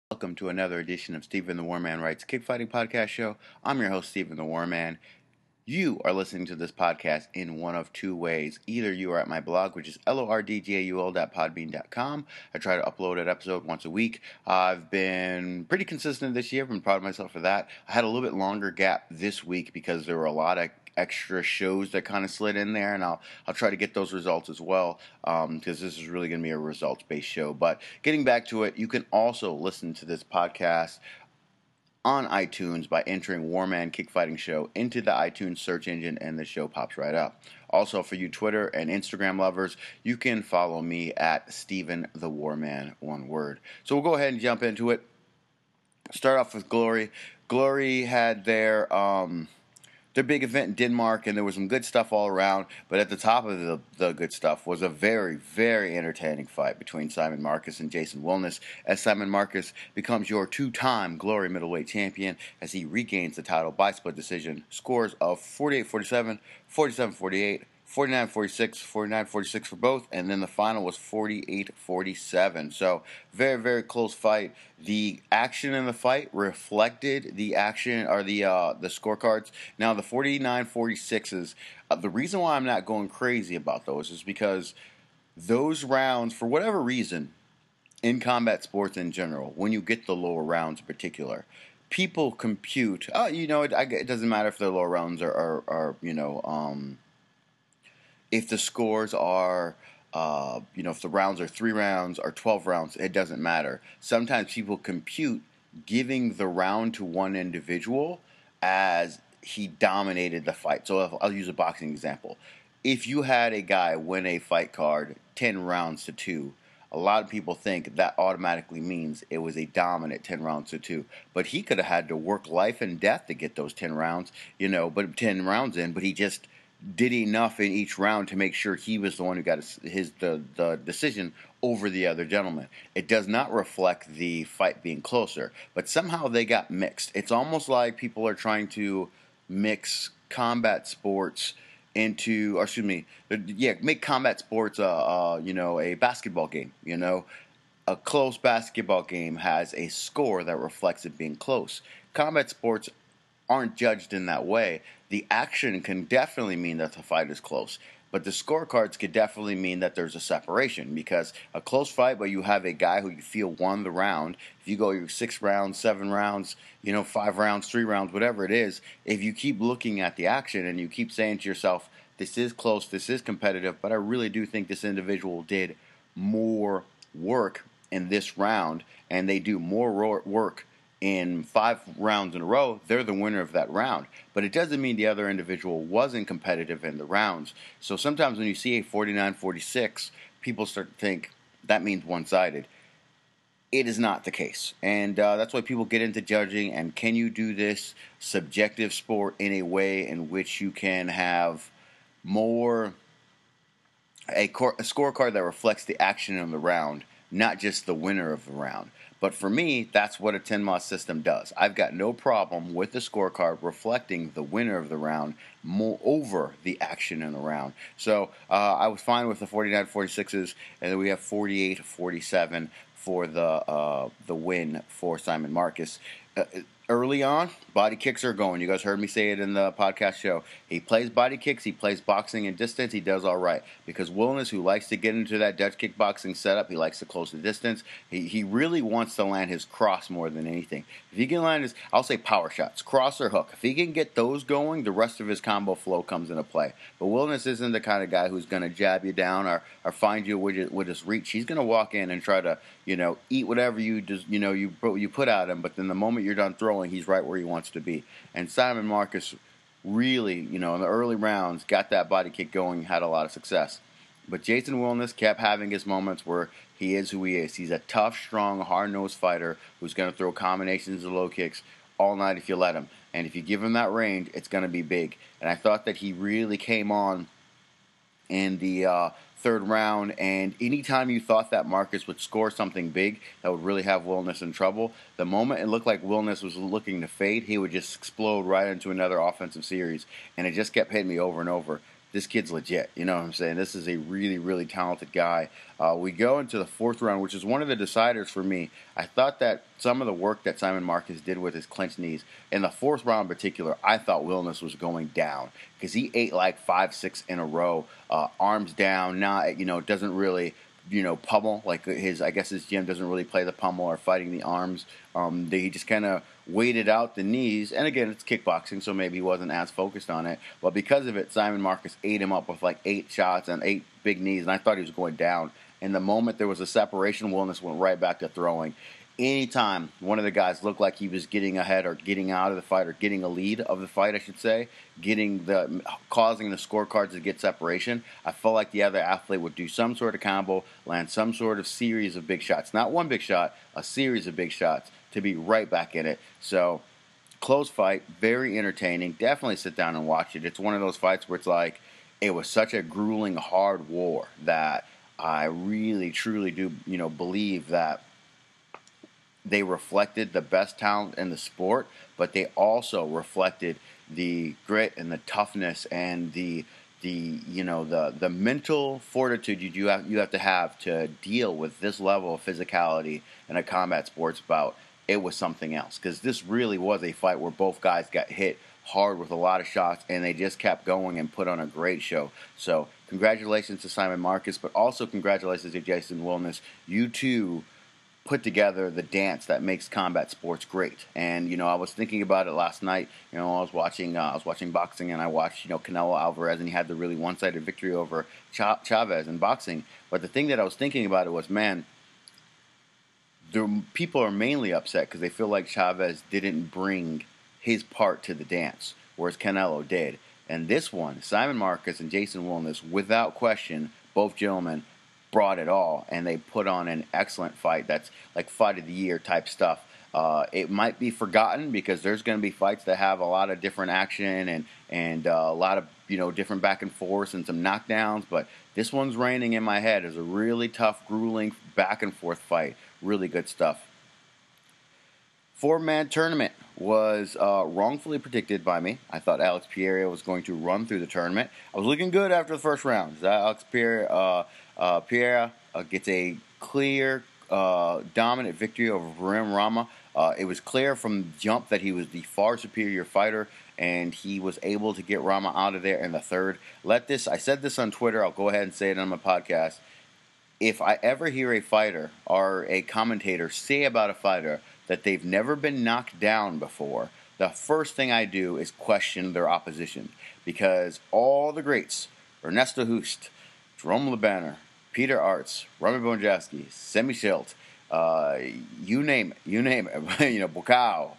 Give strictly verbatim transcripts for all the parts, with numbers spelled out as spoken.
Welcome to another edition of Stephen the Warman Writes Kickfighting Podcast Show. I'm your host, Stephen the Warman. You are listening to this podcast in one of two ways. Either you are at my blog, which is lordgaul dot podbean dot com. I try to upload an episode once a week. I've been pretty consistent this year. I've been proud of myself for that. I had a little bit longer gap this week because there were a lot of extra shows that kind of slid in there, and I'll I'll try to get those results as well, because um, this is really going to be a results-based show. But getting back to it, you can also listen to this podcast on iTunes by entering Warman Kickfighting Show into the iTunes search engine, and the show pops right up. Also, for you Twitter and Instagram lovers, you can follow me at Stephen the Warman, one word. So we'll go ahead and jump into it. Start off with Glory. Glory had their um, their big event in Denmark, and there was some good stuff all around. But at the top of the, the good stuff was a very, very entertaining fight between Simon Marcus and Jason Wilness, as Simon Marcus becomes your two-time Glory middleweight champion as he regains the title by split decision. Scores of forty-eight forty-seven, forty-seven forty-eight, forty-nine forty-six, forty-nine forty-six for both, and then the final was forty-eight forty-seven. So, very, very close fight. The action in the fight reflected the action, or the uh, the scorecards. Now, the forty-nine forty-sixes, uh, the reason why I'm not going crazy about those is because those rounds, for whatever reason, in combat sports in general, when you get the lower rounds in particular, people compute, oh, you know, it, it doesn't matter if the lower rounds are, are, are you know, um... if the scores are, uh, you know, if the rounds are three rounds or twelve rounds, it doesn't matter. Sometimes people compute giving the round to one individual as he dominated the fight. So if, I'll use a boxing example. If you had a guy win a fight card ten rounds to two, a lot of people think that automatically means it was a dominant ten rounds to two. But he could have had to work life and death to get those ten rounds, you know, but ten rounds in, but he just did enough in each round to make sure he was the one who got his, his the, the decision over the other gentleman. It does not reflect the fight being closer, but somehow they got mixed. It's almost like people are trying to mix combat sports into, or excuse me, yeah, make combat sports, uh, uh, you know, a basketball game. You know, a close basketball game has a score that reflects it being close. Combat sports aren't judged in that way. The action can definitely mean that the fight is close, but the scorecards could definitely mean that there's a separation, because a close fight, but you have a guy who you feel won the round. If you go your six rounds, seven rounds, you know, five rounds, three rounds, whatever it is, if you keep looking at the action and you keep saying to yourself, this is close, this is competitive, but I really do think this individual did more work in this round, and they do more work in five rounds in a row, they're the winner of that round. But it doesn't mean the other individual wasn't competitive in the rounds. So sometimes when you see a forty-nine forty-six, people start to think that means one-sided. It is not the case. And uh, that's why people get into judging, and can you do this subjective sport in a way in which you can have more, a, cor- a scorecard that reflects the action in the round, not just the winner of the round. But for me, that's what a ten M O S system does. I've got no problem with the scorecard reflecting the winner of the round more over the action in the round. So uh, I was fine with the forty-nine forty-sixes, and then we have forty-eight forty-seven for the uh, the win for Simon Marcus. Uh, early on, body kicks are going. You guys heard me say it in the podcast show. He plays body kicks. He plays boxing in distance. He does all right. Because Wilness, who likes to get into that Dutch kickboxing setup, he likes to close the distance. He he really wants to land his cross more than anything. If he can land his, I'll say power shots, cross or hook. If he can get those going, the rest of his combo flow comes into play. But Wilness isn't the kind of guy who's going to jab you down or, or find you with his, with his reach. He's going to walk in and try to, you know, eat whatever you just, you know, you you put at him. But then the moment you're done throwing, he's right where he wants to be. And Simon Marcus really, you know, in the early rounds, got that body kick going, had a lot of success. But Jason Wilness kept having his moments where he is who he is. He's a tough, strong, hard-nosed fighter who's going to throw combinations of low kicks all night if you let him. And if you give him that range, it's going to be big. And I thought that he really came on in the uh, third round, and anytime you thought that Marcus would score something big that would really have Wilness in trouble, the moment it looked like Wilness was looking to fade, he would just explode right into another offensive series, and it just kept hitting me over and over. this kid's legit. You know what I'm saying? This is a really, really talented guy. Uh, we go into the fourth round, which is one of the deciders for me. I thought that some of the work that Simon Marcus did with his clenched knees, in the fourth round in particular, I thought Wilness was going down because he ate like five, six in a row, uh, arms down, not, you know, doesn't really, you know, pummel, like his, I guess his gym doesn't really play the pummel or fighting the arms. Um, they just kind of weighted out the knees, and again, it's kickboxing, so maybe he wasn't as focused on it, but because of it, Simon Marcus ate him up with like eight shots and eight big knees, and I thought he was going down. And the moment there was a separation, Wilness went right back to throwing. Anytime one of the guys looked like he was getting ahead or getting out of the fight or getting a lead of the fight, I should say, getting the causing the scorecards to get separation, I felt like the other athlete would do some sort of combo, land some sort of series of big shots. Not one big shot, a series of big shots to be right back in it. So, close fight, very entertaining. Definitely sit down and watch it. It's one of those fights where it's like, it was such a grueling, hard war that I really, truly do, you know, believe that they reflected the best talent in the sport, but they also reflected the grit and the toughness and the the you know the the mental fortitude you have you have to have to deal with this level of physicality in a combat sports bout. It was something else because this really was a fight where both guys got hit hard with a lot of shots and they just kept going and put on a great show. So congratulations to Simon Marcus, but also congratulations to Jason Wilness. You too put together the dance that makes combat sports great. And you know, I was thinking about it last night. You know, I was watching, uh, I was watching boxing, and I watched, you know, Canelo Alvarez, and he had the really one-sided victory over Ch- Chavez in boxing. But the thing that I was thinking about it was, man, the people are mainly upset because they feel like Chavez didn't bring his part to the dance, whereas Canelo did. And this one, Simon Marcus and Jason Wilness, without question, both gentlemen brought it all, and they put on an excellent fight. That's like fight of the year type stuff. Uh, it might be forgotten because there's going to be fights that have a lot of different action and and uh, a lot of, you know, different back and forth and some knockdowns. But this one's reigning in my head as a really tough, grueling back and forth fight. Really good stuff. Four-man tournament was uh, wrongfully predicted by me. I thought Alex Pereira was going to run through the tournament. I was looking good after the first round. Alex Pereira, uh, uh, Pereira uh, gets a clear, uh, dominant victory over Varim Rama. Uh, it was clear from the jump that he was the far superior fighter, and he was able to get Rama out of there in the third. Let this, I said this on Twitter, I'll go ahead and say it on my podcast. If I ever hear a fighter or a commentator say about a fighter that they've never been knocked down before, the first thing I do is question their opposition. Because all the greats, Ernesto Hoost, Jerome LeBanner, Peter Arts, Romy Bonjasky, Semi Schilt, uh, you name it, you name it, you know, Bukau,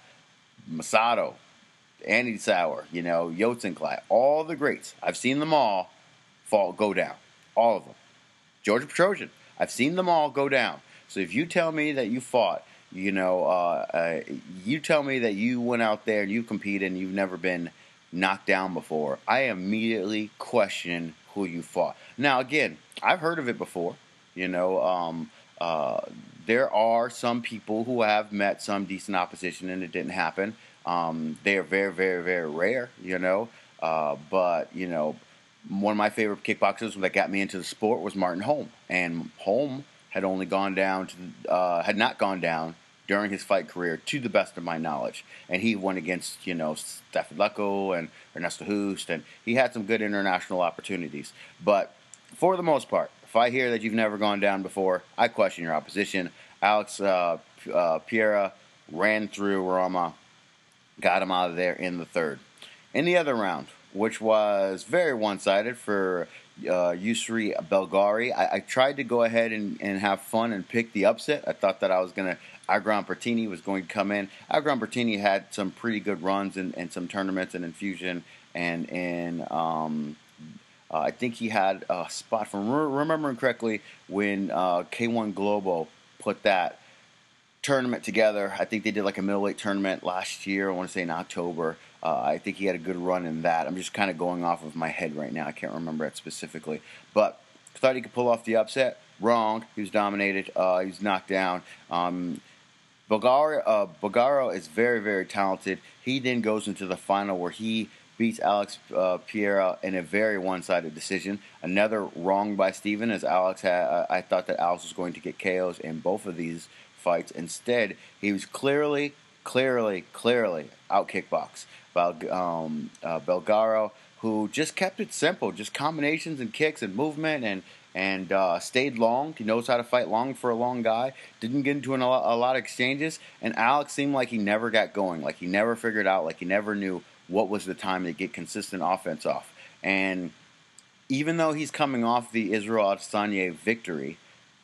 Masato, Andy Sauer, you know, Yotzenklai, all the greats, I've seen them all fall, go down. All of them. George Petrosian, I've seen them all go down. So if you tell me that you fought, you know, uh, uh, you tell me that you went out there and you competed and you've never been knocked down before, I immediately question who you fought. Now, again, I've heard of it before. You know, um, uh, there are some people who have met some decent opposition and it didn't happen. Um, they are very, very, very rare, you know. Uh, but, you know, one of my favorite kickboxers that got me into the sport was Martin Holm. And Holm had only gone down to, uh, had not gone down during his fight career, to the best of my knowledge. And he went against, you know, Stafford Lecco and Ernesto Hoost, and he had some good international opportunities. But for the most part, if I hear that you've never gone down before, I question your opposition. Alex uh, uh, Pereira ran through Rama, got him out of there in the third. In the other round, which was very one-sided for uh, Yusri Belgari, I, I tried to go ahead and, and have fun and pick the upset. I thought that I was going to, Agron Bertini was going to come in. Agron Bertini had some pretty good runs in, in some tournaments and Infusion, and in, um, uh, I think he had a spot, from re- remembering correctly, when uh, K one Globo put that tournament together. I think they did like a middleweight tournament last year, I want to say in October. Uh, I think he had a good run in that. I'm just kind of going off of my head right now. I can't remember it specifically. But I thought he could pull off the upset. Wrong. He was dominated. Uh, he was knocked down. Um, Bulgaria, uh, Bulgaro is very, very talented. He then goes into the final where he beats Alex uh, Pereira in a very one-sided decision. Another wrong by Steven, as Alex had. Uh, I thought that Alex was going to get K Os in both of these fights. Instead, he was clearly, clearly, clearly out kickbox by um, uh, Belgaro, who just kept it simple, just combinations and kicks and movement, and and uh, stayed long. He knows how to fight long for a long guy. Didn't get into an, a, lot, a lot of exchanges, and Alex seemed like he never got going, like he never figured out, like he never knew what was the time to get consistent offense off. And even though he's coming off the Israel Adesanya victory,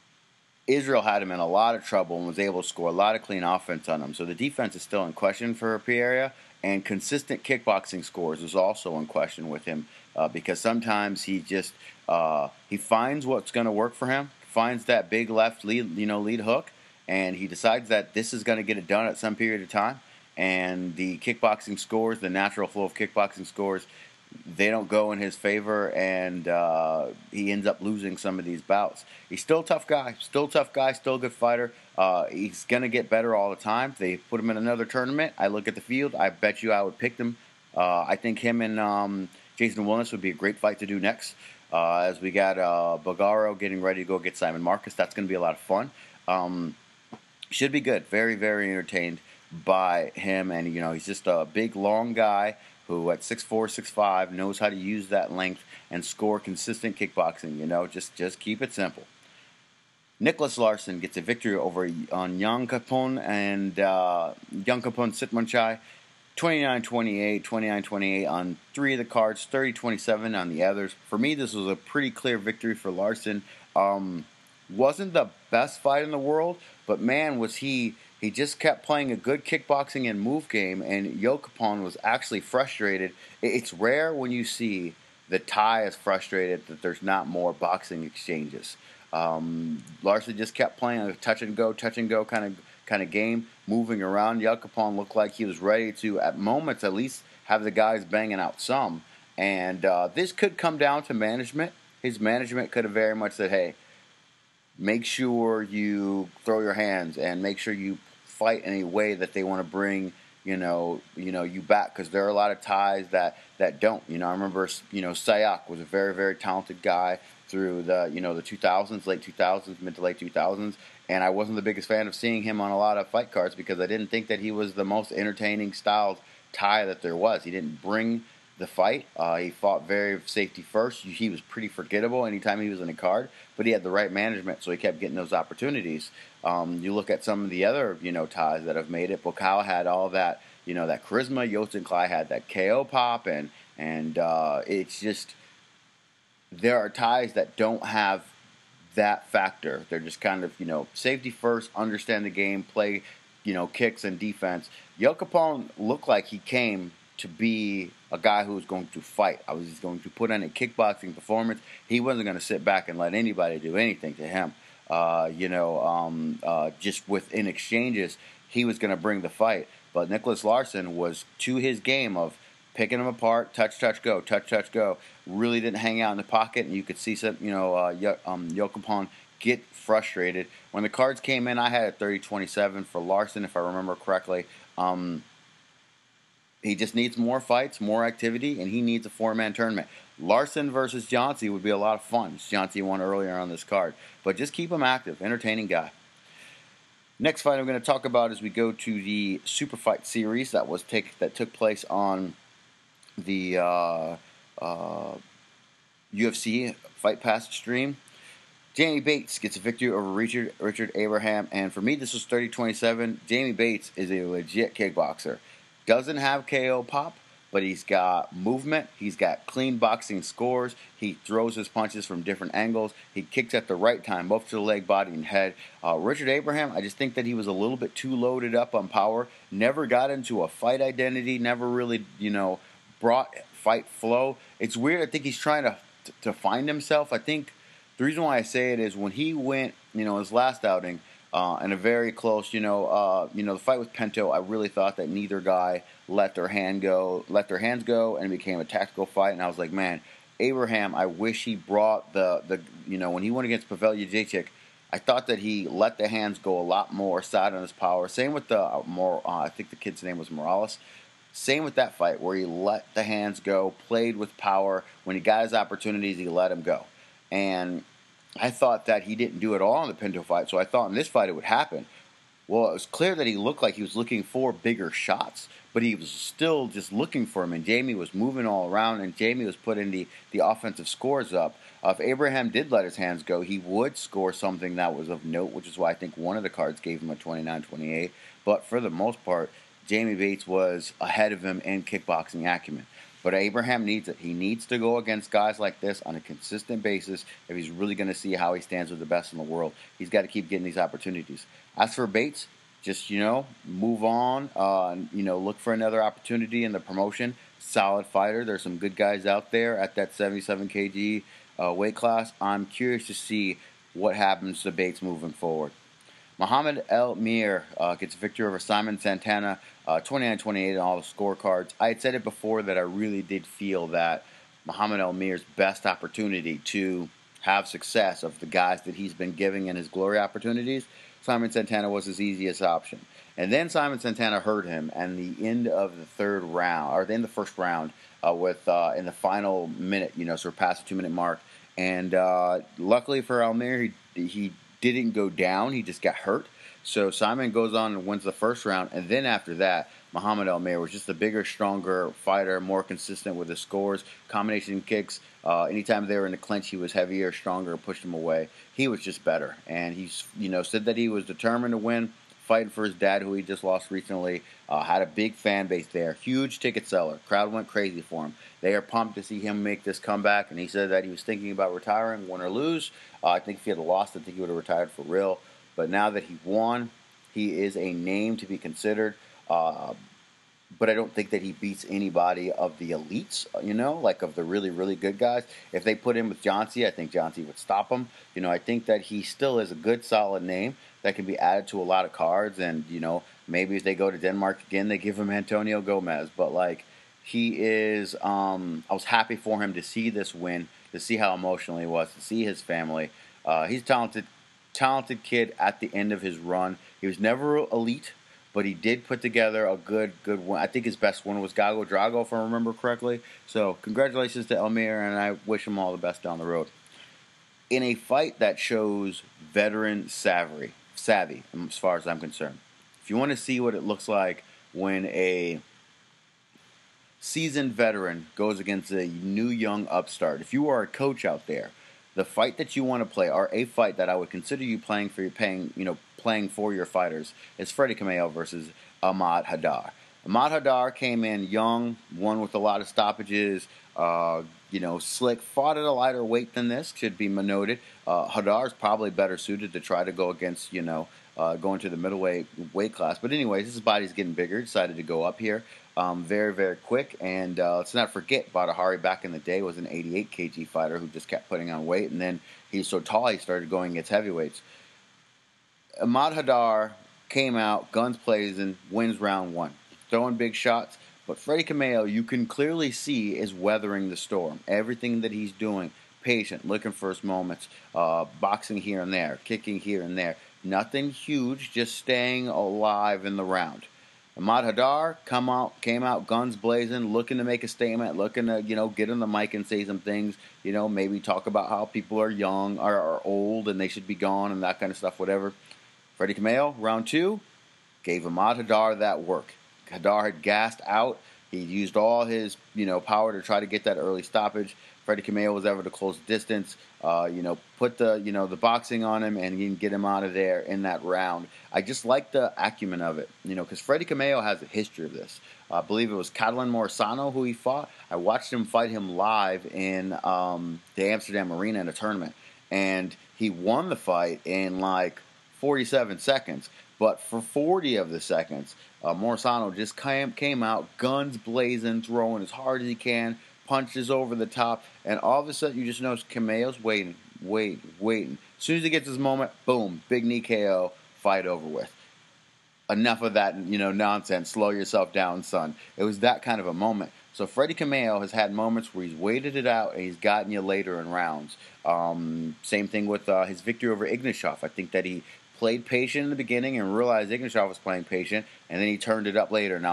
Israel had him in a lot of trouble and was able to score a lot of clean offense on him. So the defense is still in question for Pereira, and consistent kickboxing scores is also in question with him uh, because sometimes he just uh, he finds what's going to work for him, finds that big left lead, you know, lead hook, and he decides that this is going to get it done at some period of time. And the kickboxing scores, the natural flow of kickboxing scores, they don't go in his favor, and uh, he ends up losing some of these bouts. He's still a tough guy, still a tough guy, still a good fighter. Uh, he's going to get better all the time. If they put him in another tournament, I look at the field, I bet you I would pick him. Uh, I think him and um, Jason Wilness would be a great fight to do next. Uh, as we got uh, Belgaro getting ready to go get Simon Marcus. That's going to be a lot of fun. Um, should be good. Very, very entertained by him. And, you know, he's just a big, long guy who at six four, six five knows how to use that length and score consistent kickboxing. You know, just, just keep it simple. Nicholas Larson gets a victory over on Jan Kapun and uh, Jan Kapun Sitmonchai. twenty-nine twenty-eight, twenty-nine twenty-eight on three of the cards, thirty twenty-seven on the others. For me, this was a pretty clear victory for Larson. Um, wasn't the best fight in the world, but man, was he... He just kept playing a good kickboxing and move game, and Yokapon was actually frustrated. It's rare when you see the Thai is frustrated that there's not more boxing exchanges. Um, Larson just kept playing a touch and go, touch and go kind of kind of game, moving around. Yokapon looked like he was ready to, at moments at least, have the guys banging out some. And uh, this could come down to management. His management could have very much said, hey, make sure you throw your hands and make sure you fight in a way that they want to bring, you know, you know, you back, because there are a lot of Thais that, that don't. You know, I remember, you know, Sayak was a very, very talented guy through the, you know, the two thousands, late two thousands, mid to late two thousands, and I wasn't the biggest fan of seeing him on a lot of fight cards because I didn't think that he was the most entertaining styled Thai that there was. He didn't bring the fight. Uh, he fought very safety first. He was pretty forgettable anytime he was in a card, but he had the right management, so he kept getting those opportunities. Um, you look at some of the other, you know, Thais that have made it. Bokal had all that, you know, that charisma. Yosin Klai had that K O pop, and and uh, it's just there are Thais that don't have that factor. They're just kind of, you know, safety first, understand the game, play, you know, kicks and defense. Yokapon looked like he came to be a guy who was going to fight. I was going to put on a kickboxing performance. He wasn't going to sit back and let anybody do anything to him. Uh, you know, um, uh, just within exchanges, he was going to bring the fight. But Nicholas Larson was to his game of picking him apart, touch, touch, go, touch, touch, go. Really didn't hang out in the pocket, and you could see some, you know, uh, Yo- um, Yokapon get frustrated. When the cards came in, I had a thirty twenty-seven for Larson, if I remember correctly. Um, He just needs more fights, more activity, and he needs a four-man tournament. Larson versus Johnsy would be a lot of fun. Johnsy won earlier on this card. But just keep him active. Entertaining guy. Next fight I'm going to talk about as we go to the Super Fight series that was take that took place on the uh, uh, U F C Fight Pass stream. Jamie Bates gets a victory over Richard Richard Abraham, and for me this was thirty twenty-seven. Jamie Bates is a legit kickboxer. Doesn't have K O pop, but he's got movement. He's got clean boxing scores. He throws his punches from different angles. He kicks at the right time, both to the leg, body, and head. Uh, Richard Abraham, I just think that he was a little bit too loaded up on power. Never got into a fight identity. Never really, you know, brought fight flow. It's weird. I think he's trying to to find himself. I think the reason why I say it is when he went, you know, his last outing. Uh, and a very close, you know, uh, you know, the fight with Pinto. I really thought that neither guy let their hand go, let their hands go, and it became a tactical fight. And I was like, man, Abraham, I wish he brought the, the, you know, when he went against Pavel Jacek, I thought that he let the hands go a lot more, side on his power. Same with the uh, more, uh, I think the kid's name was Morales. Same with that fight where he let the hands go, played with power. When he got his opportunities, he let him go. And I thought that he didn't do it all in the Pinto fight, so I thought in this fight it would happen. Well, it was clear that he looked like he was looking for bigger shots, but he was still just looking for him, and Jamie was moving all around, and Jamie was putting the, the offensive scores up. Uh, if Abraham did let his hands go, he would score something that was of note, which is why I think one of the cards gave him a twenty-nine twenty-eight. But for the most part, Jamie Bates was ahead of him in kickboxing acumen. But Abraham needs it. He needs to go against guys like this on a consistent basis if he's really going to see how he stands with the best in the world. He's got to keep getting these opportunities. As for Bates, just, you know, move on. Uh, you know, look for another opportunity in the promotion. Solid fighter. There's some good guys out there at that seventy-seven kilogram uh, weight class. I'm curious to see what happens to Bates moving forward. Muhammad El Mir uh, gets a victory over Simon Santana, uh, twenty-nine twenty-eight in all the scorecards. I had said it before that I really did feel that Muhammad El Mir's best opportunity to have success of the guys that he's been giving in his glory opportunities, Simon Santana was his easiest option. And then Simon Santana hurt him, and the end of the third round, or the end of the first round, uh, with uh, in the final minute, you know, sort of past the two-minute mark. And uh, luckily for El Mir, he, he didn't go down. He just got hurt. So Simon goes on and wins the first round. And then after that, Muhammad El Mir was just a bigger, stronger fighter, more consistent with his scores, combination kicks. Uh, anytime they were in the clinch, he was heavier, stronger, pushed him away. He was just better. And he's, you know, said that he was determined to win, fighting for his dad, who he just lost recently. Uh, had a big fan base there. Huge ticket seller. Crowd went crazy for him. They are pumped to see him make this comeback. And he said that he was thinking about retiring, win or lose. Uh, I think if he had lost, I think he would have retired for real. But now that he won, he is a name to be considered. Uh, but I don't think that he beats anybody of the elites, you know, like of the really, really good guys. If they put him with Johnsy, I think Johnsy would stop him. You know, I think that he still is a good, solid name that can be added to a lot of cards. And, you know, maybe if they go to Denmark again, they give him Antonio Gomez. But, like, he is, um, I was happy for him to see this win, to see how emotional he was, to see his family. Uh, he's a talented, talented kid at the end of his run. He was never elite, but he did put together a good, good win. I think his best one was Gago Drago, if I remember correctly. So congratulations to El Mir, and I wish him all the best down the road. In a fight that shows veteran savvy, savvy, as far as I'm concerned. If you want to see what it looks like when a seasoned veteran goes against a new young upstart, if you are a coach out there, the fight that you want to play, or a fight that I would consider you playing for your paying, you know, playing for your fighters, is Freddie Kameo versus Ahmad Haddar. Ahmad Haddar came in young, won with a lot of stoppages. Uh, you know, slick, fought at a lighter weight than this, should be noted. Uh, Haddar is probably better suited to try to go against, you know, uh, going to the middleweight weight class. But anyways, his body's getting bigger. Decided to go up here. Um, very, very quick. And uh, let's not forget, Badahari back in the day was an eighty-eight kilogram fighter who just kept putting on weight. And then he's so tall, he started going against heavyweights. Ahmad Haddar came out, guns blazing, wins round one. Throwing big shots. But Freddie Kameo, you can clearly see, is weathering the storm. Everything that he's doing, patient, looking for his moments, uh, boxing here and there, kicking here and there. Nothing huge, just staying alive in the round. Ahmad Haddar come out, came out guns blazing, looking to make a statement, looking to, you know, get on the mic and say some things, you know, maybe talk about how people are young, or are old, and they should be gone, and that kind of stuff, whatever. Freddie Kameo, round two, gave Ahmad Haddar that work. Haddar had gassed out. He used all his, you know, power to try to get that early stoppage. Freddie Kameo was able to close the distance, uh, you know, put the, you know, the boxing on him and he can get him out of there in that round. I just like the acumen of it, you know, because Freddie Kameo has a history of this. Uh, I believe it was Catalin Morisano who he fought. I watched him fight him live in um, the Amsterdam Arena in a tournament, and he won the fight in like forty-seven seconds. But for forty of the seconds, uh, Morisano just came, came out, guns blazing, throwing as hard as he can, punches over the top, and all of a sudden you just notice Kameo's waiting, waiting, waiting. As soon as he gets his moment, boom, big knee K O, fight over with. Enough of that, you know, nonsense. Slow yourself down, son. It was that kind of a moment. So Freddie Kameo has had moments where he's waited it out and he's gotten you later in rounds. Um, same thing with uh, his victory over Ignashov. I think that he played patient in the beginning and realized Ignashov was playing patient, and then he turned it up later. Now,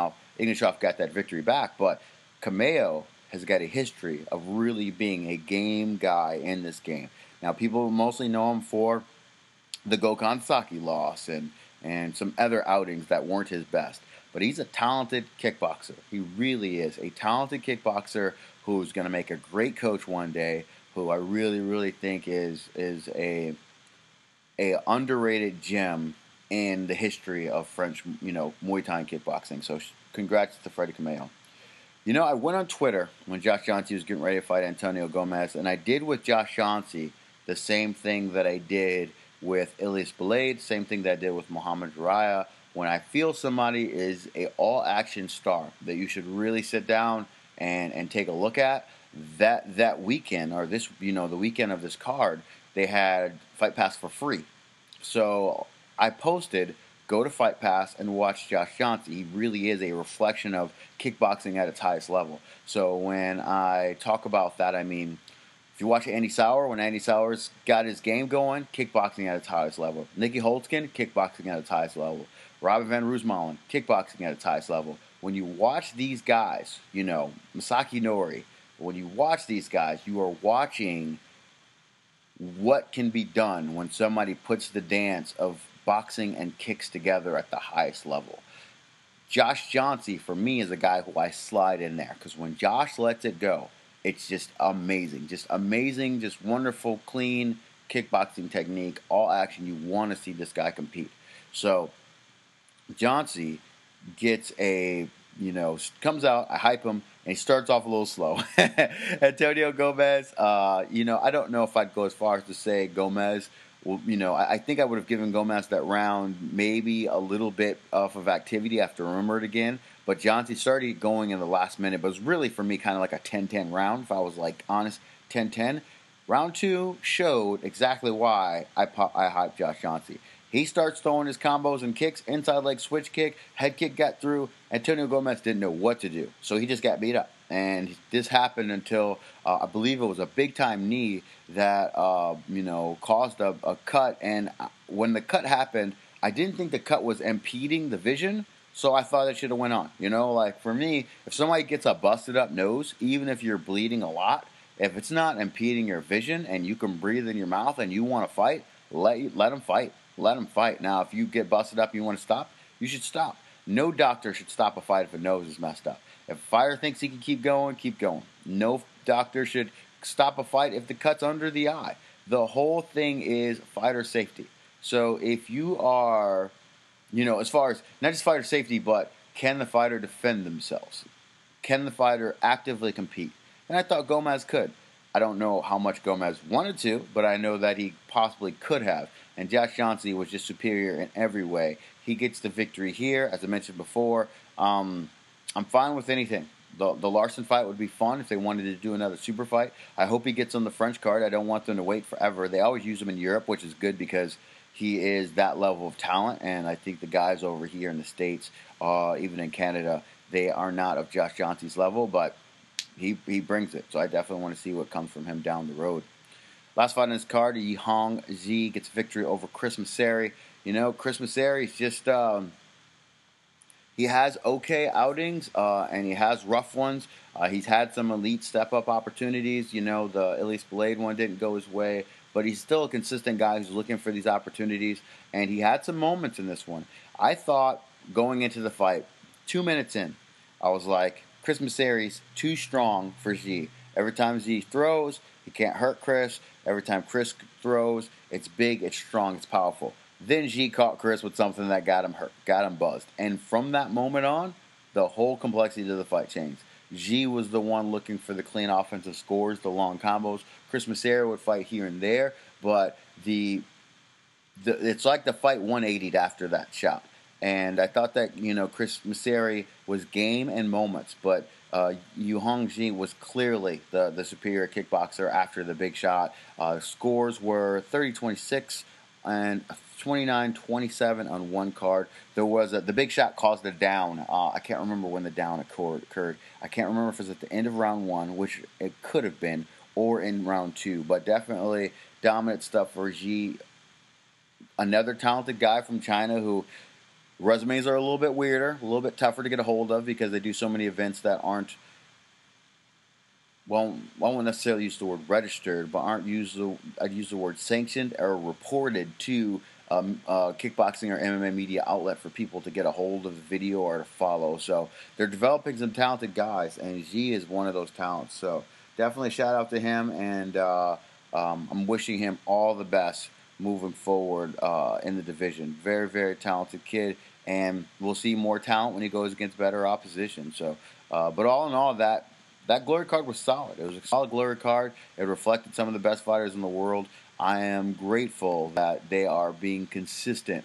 Ignashov got that victory back, but Kameo has got a history of really being a game guy in this game. Now, people mostly know him for the Gokhan Saki loss and, and some other outings that weren't his best. But he's a talented kickboxer. He really is a talented kickboxer who's going to make a great coach one day, who I really, really think is is a a underrated gem in the history of French, you know, Muay Thai and kickboxing. So congrats to Freddie Kameo. You know, I went on Twitter when Josh Johnson was getting ready to fight Antonio Gomez, and I did with Josh Johnson the same thing that I did with Ilias Blade, same thing that I did with Muhammad Raya. When I feel somebody is a all-action star that you should really sit down and, and take a look at, that that weekend, or this, you know, the weekend of this card, they had Fight Pass for free. So I posted, go to Fight Pass and watch Josh Johnson. He really is a reflection of kickboxing at its highest level. So when I talk about that, I mean, if you watch Andy Sauer, when Andy Sauer's got his game going, kickboxing at its highest level. Nicky Holtzkin, kickboxing at its highest level. Robert Van Roosmalen, kickboxing at its highest level. When you watch these guys, you know, Masaki Nori, when you watch these guys, you are watching what can be done when somebody puts the dance of boxing and kicks together at the highest level. Josh Johnson, for me, is a guy who I slide in there, because when Josh lets it go, it's just amazing. Just amazing, just wonderful, clean kickboxing technique, all action. You want to see this guy compete. So Johnson gets a, you know, comes out, I hype him, and he starts off a little slow. Antonio Gomez, uh, you know, I don't know if I'd go as far as to say Gomez, well, you know, I, I think I would have given Gomez that round maybe a little bit off of activity after remember it again. But Johnson started going in the last minute, but it was really for me kind of like a ten ten round, if I was like honest, ten ten. Round two showed exactly why I, pop, I hyped Josh Johnson. He starts throwing his combos and kicks, inside leg switch kick, head kick got through. Antonio Gomez didn't know what to do, so he just got beat up. And this happened until, uh, I believe it was a big-time knee that, uh, you know, caused a, a cut. And when the cut happened, I didn't think the cut was impeding the vision, so I thought it should have went on. You know, like for me, if somebody gets a busted-up nose, even if you're bleeding a lot, if it's not impeding your vision and you can breathe in your mouth and you want to fight, let, let them fight. Let them fight. Now, if you get busted up and you want to stop, you should stop. No doctor should stop a fight if a nose is messed up. If a fighter thinks he can keep going, keep going. No doctor should stop a fight if the cut's under the eye. The whole thing is fighter safety. So if you are, you know, as far as not just fighter safety, but can the fighter defend themselves? Can the fighter actively compete? And I thought Gomez could. I don't know how much Gomez wanted to, but I know that he possibly could have. And Josh Johnson was just superior in every way. He gets the victory here, as I mentioned before. Um, I'm fine with anything. The, the Larson fight would be fun if they wanted to do another super fight. I hope he gets on the French card. I don't want them to wait forever. They always use him in Europe, which is good because he is that level of talent. And I think the guys over here in the States, uh, even in Canada, they are not of Josh Johnson's level, but he, he brings it. So I definitely want to see what comes from him down the road. Last fight on this card, Yi Hong Zi gets victory over Chris Masseri. You know, Chris Masseri is just, um, he has okay outings, uh, and he has rough ones. Uh, he's had some elite step-up opportunities. You know, the Ilias Blade one didn't go his way, but he's still a consistent guy who's looking for these opportunities, and he had some moments in this one. I thought, going into the fight, two minutes in, I was like, Chris Masseri's too strong for Zi. Every time Zi throws, he can't hurt Chris. Every time Chris throws, it's big, it's strong, it's powerful. Then Zi caught Chris with something that got him hurt, got him buzzed. And from that moment on, the whole complexity of the fight changed. Zi was the one looking for the clean offensive scores, the long combos. Chris Masseri would fight here and there, but the, the it's like the fight one eightied after that shot. And I thought that, you know, Chris Masseri was game and moments, but uh, Yi Hong Zi was clearly the, the superior kickboxer after the big shot. Uh, scores were thirty twenty-six and twenty-nine twenty-seven on one card. There was a, the big shot caused a down. Uh, I can't remember when the down occurred. I can't remember if it was at the end of round one, which it could have been, or in round two. But definitely dominant stuff for Zi. Another talented guy from China who Resumes are a little bit weirder, a little bit tougher to get a hold of because they do so many events that aren't, well, I won't necessarily use the word registered, but aren't used. The, I'd use the word sanctioned or reported to um, uh, kickboxing or M M A media outlet for people to get a hold of the video or to follow. So they're developing some talented guys, and Xi is one of those talents. So definitely shout out to him, and uh, um, I'm wishing him all the best moving forward uh, in the division. Very, very talented kid, and we'll see more talent when he goes against better opposition. So, uh, but all in all, that. That glory card was solid. It was a solid glory card. It reflected some of the best fighters in the world. I am grateful that they are being consistent.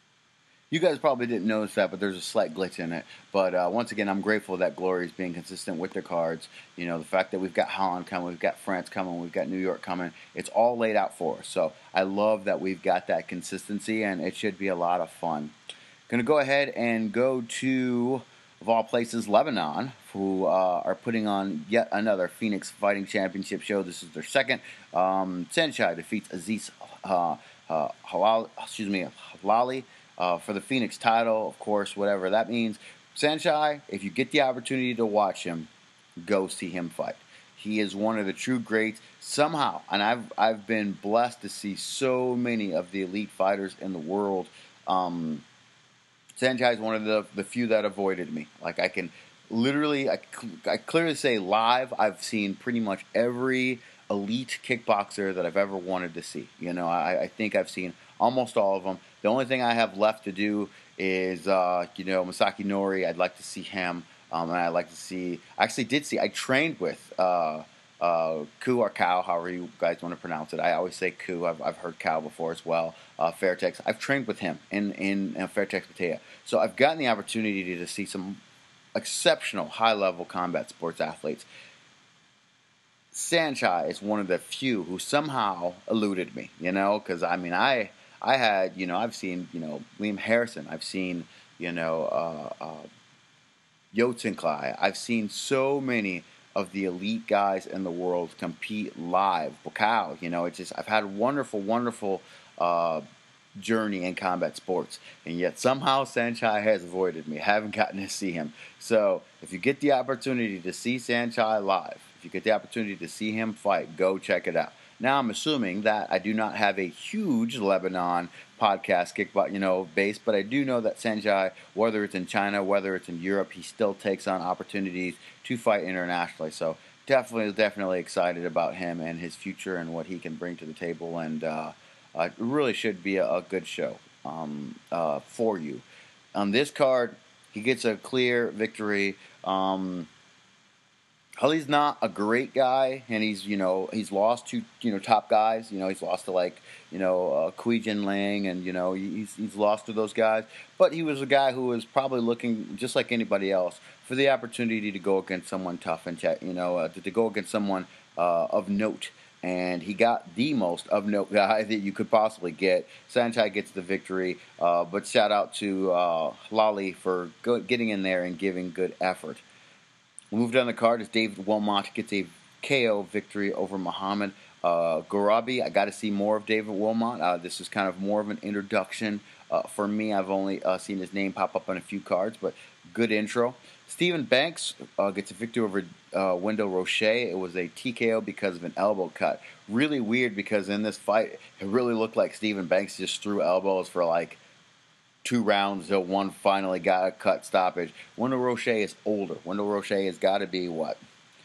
You guys probably didn't notice that, but there's a slight glitch in it. But uh, once again, I'm grateful that Glory is being consistent with their cards. You know, the fact that we've got Holland coming, we've got France coming, we've got New York coming. It's all laid out for us. So I love that we've got that consistency, and it should be a lot of fun. Going to go ahead and go to, of all places, Lebanon, who uh, are putting on yet another Phoenix Fighting Championship show. This is their second. Um, Saenchai defeats Aziz uh, uh, Halal, excuse me, Halali uh, for the Phoenix title, of course, whatever that means. Saenchai, if you get the opportunity to watch him, go see him fight. He is one of the true greats. Somehow, and I've I've been blessed to see so many of the elite fighters in the world. Um, Saenchai is one of the, the few that avoided me. Like, I can literally, I, I clearly say live, I've seen pretty much every elite kickboxer that I've ever wanted to see. You know, I, I think I've seen almost all of them. The only thing I have left to do is, uh, you know, Masaki Nori. I'd like to see him. Um, and I'd like to see, I actually did see, I trained with uh, uh, Ku or Cow, however you guys want to pronounce it. I always say Ku. I've, I've heard Cow before as well. Uh, Fairtex. I've trained with him in, in, in Fairtex Pattaya. So I've gotten the opportunity to see some exceptional high-level combat sports athletes. Saenchai is one of the few who somehow eluded me, you know, because, I mean, I I had, you know, I've seen, you know, Liam Harrison. I've seen, you know, uh, uh, Yotinklai. I've seen so many of the elite guys in the world compete live. Bukau, you know, it's just, I've had a wonderful, wonderful uh, journey in combat sports, and yet somehow Saenchai has avoided me. I haven't gotten to see him. So if you get the opportunity to see Saenchai live, if you get the opportunity to see him fight, go check it out. Now I'm assuming that I do not have a huge Lebanon podcast kickbox, you know, base, but I do know that Saenchai, whether it's in China, whether it's in Europe, he still takes on opportunities to fight internationally. So definitely, definitely excited about him and his future and what he can bring to the table, and uh, uh, it really should be a, a good show um, uh, for you. On this card, he gets a clear victory. Um, Ali's not a great guy, and he's, you know, he's lost to, you know, top guys. You know, he's lost to, like, you know, uh, Kui Jin Lang, and, you know, he's, he's lost to those guys. But he was a guy who was probably looking, just like anybody else, for the opportunity to go against someone tough and, you know, uh, to, to go against someone uh, of note. And he got the most of note guy that you could possibly get. Saenchai gets the victory, uh, but shout out to uh, Lally for go- getting in there and giving good effort. We move down the card as David Wilmot gets a K O victory over Muhammad uh, Gorabi. I got to see more of David Wilmot. Uh, this is kind of more of an introduction uh, for me. I've only uh, seen his name pop up on a few cards, but good intro. Stephen Banks uh, gets a victory over uh, Wendell Roche. It was a T K O because of an elbow cut. Really weird, because in this fight, it really looked like Stephen Banks just threw elbows for like two rounds until one finally got a cut stoppage. Wendell Roche is older. Wendell Roche has got to be, what?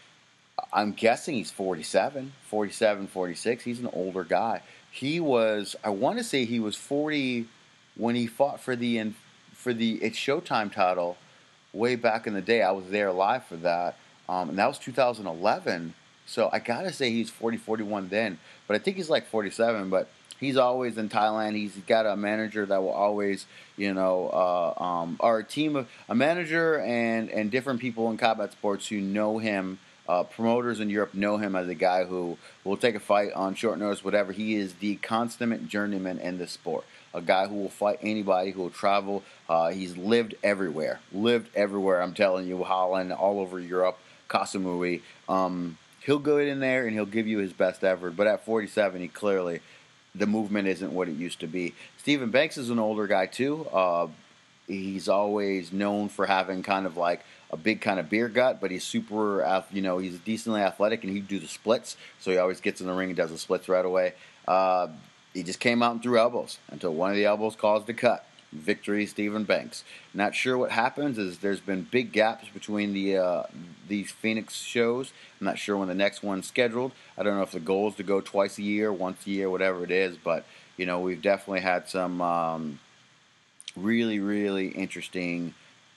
I'm guessing he's forty-seven, forty-seven, forty-six. He's an older guy. He was, I want to say he was forty when he fought for the for the It's Showtime title way back in the day. I was there live for that, um, and that was two thousand eleven. So I got to say he's forty, forty-one then. But I think he's like forty-seven, but he's always in Thailand. He's got a manager that will always, you know, uh, um, or a team of a manager and, and different people in combat sports who know him. Uh, promoters in Europe know him as a guy who will take a fight on short notice, whatever. He is the consummate journeyman in this sport. A guy who will fight anybody, who will travel. Uh, he's lived everywhere. Lived everywhere, I'm telling you. Holland, all over Europe, Kasamui. Um, he'll go in there and he'll give you his best effort. But at forty-seven, he clearly, the movement isn't what it used to be. Stephen Banks is an older guy too. Uh, he's always known for having kind of like a big kind of beer gut, but he's super, you know, he's decently athletic, and he can do the splits. So he always gets in the ring and does the splits right away. Uh, he just came out and threw elbows until one of the elbows caused a cut. Victory, Stephen Banks. Not sure what happens. Is there's been big gaps between the uh, these Phoenix shows. I'm not sure when the next one's scheduled. I don't know if the goal is to go twice a year, once a year, whatever it is. But you know, we've definitely had some um, really, really interesting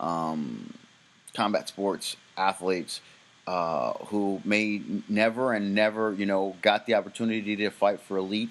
um, combat sports athletes uh, who may never and never, you know, got the opportunity to fight for elite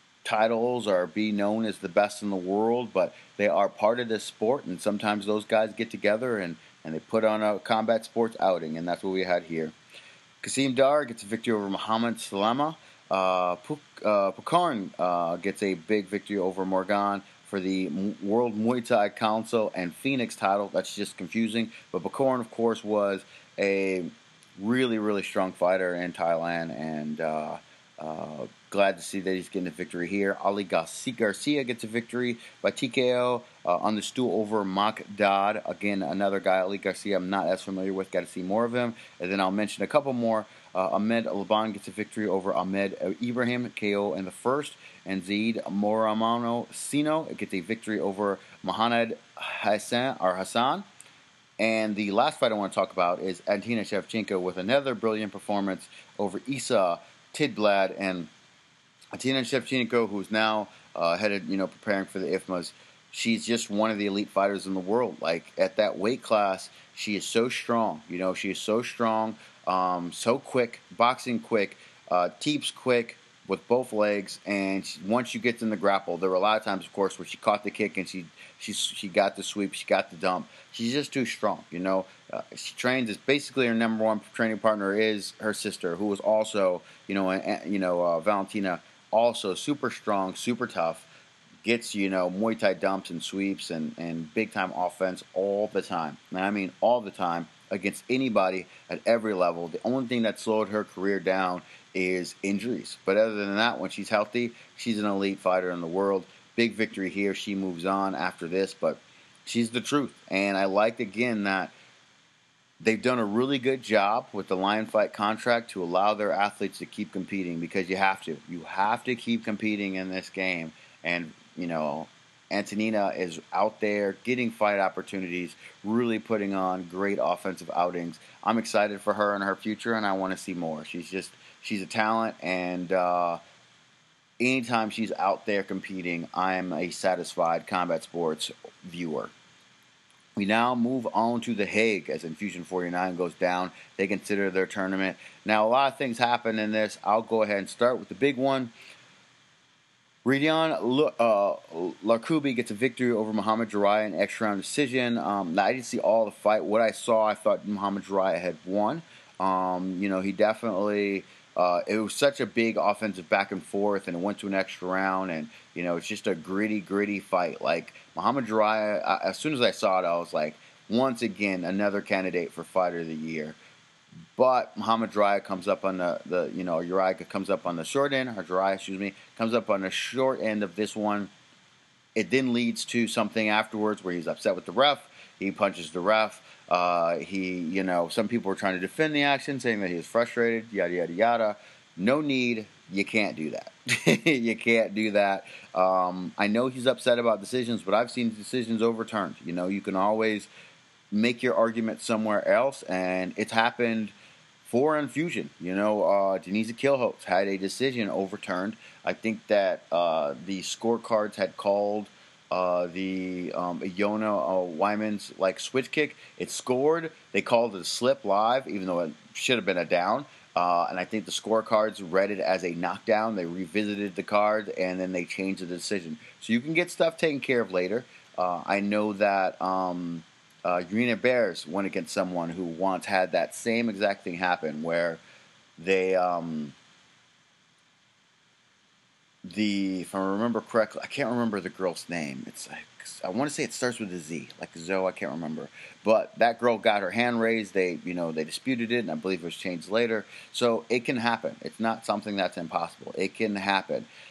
titles or be known as the best in the world, but they are part of this sport, and sometimes those guys get together and, and they put on a combat sports outing, and that's what we had here. Kasim Dar gets a victory over Muhammad Salama. Uh, Puk, uh, Pukarn uh, gets a big victory over Morgan for the World Muay Thai Council and Phoenix title. That's just confusing, but Pukarn, of course, was a really, really strong fighter in Thailand, and uh, uh, glad to see that he's getting a victory here. Ali Garcia gets a victory by T K O uh, on the stool over Makdad. Again, another guy, Ali Garcia, I'm not as familiar with. Got to see more of him. And then I'll mention a couple more. Uh, Ahmed Laban gets a victory over Ahmed Ibrahim, K O in the first. And Zaid Moramano Sino gets a victory over Mohamed Hassan, or Hassan. And the last fight I want to talk about is Antina Shevchenko with another brilliant performance over Isa Tidblad. And Antina Shevchenko, who's now uh, headed, you know, preparing for the I F M As, she's just one of the elite fighters in the world. Like, at that weight class, she is so strong. You know, she is so strong, um, so quick, boxing quick, uh, teeps quick with both legs. And she, once you get in the grapple, there were a lot of times, of course, where she caught the kick and she she she got the sweep, she got the dump. She's just too strong, you know. Uh, she trains as basically her number one training partner is her sister, who was also, you know, a, you know, uh, Valentina. Also super strong, super tough, gets, you know, Muay Thai dumps and sweeps and, and big-time offense all the time. And I mean all the time against anybody at every level. The only thing that slowed her career down is injuries. But other than that, when she's healthy, she's an elite fighter in the world. Big victory here. She moves on after this, but she's the truth. And I like, again, that they've done a really good job with the Lion Fight contract to allow their athletes to keep competing, because you have to. You have to keep competing in this game. And, you know, Antonina is out there getting fight opportunities, really putting on great offensive outings. I'm excited for her and her future, and I want to see more. She's just, she's a talent, and uh, anytime she's out there competing, I am a satisfied combat sports viewer. We now move on to The Hague as Infusion forty-nine goes down. They consider their tournament. Now, a lot of things happen in this. I'll go ahead and start with the big one. Radion uh, Larkubi gets a victory over Muhammad Jarrah in extra round decision. Um, I didn't see all the fight. What I saw, I thought Muhammad Jarrah had won. Um, you know, he definitely... Uh, it was such a big offensive back and forth, and it went to an extra round, and, you know, it's just a gritty, gritty fight. Like, Muhammad Jarrah, I, as soon as I saw it, I was like, once again, another candidate for Fighter of the Year. But Muhammad Jarrah comes up on the, the you know, Uriah comes up on the short end, or Jarrah, excuse me, comes up on the short end of this one. It then leads to something afterwards where he's upset with the ref. He punches the ref. Uh, he, you know, some people were trying to defend the action, saying that he was frustrated, yada, yada, yada. No need. You can't do that. You can't do that. Um, I know he's upset about decisions, but I've seen decisions overturned. You know, you can always make your argument somewhere else, and it's happened for Infusion. You know, uh, Denise Kilholtz had a decision overturned. I think that uh, the scorecards had called Uh, the um, Iona uh, Wyman's like switch kick. It scored. They called it a slip live, even though it should have been a down. Uh, and I think the scorecards read it as a knockdown. They revisited the card, and then they changed the decision. So you can get stuff taken care of later. Uh, I know that um, uh, Urena Bears went against someone who once had that same exact thing happen, where they... Um, The, if I remember correctly, I can't remember the girl's name. It's like, I want to say it starts with a Z, like Zoe. I can't remember. But that girl got her hand raised. They, you know, they disputed it, and I believe it was changed later. So it can happen. It's not something that's impossible. It can happen.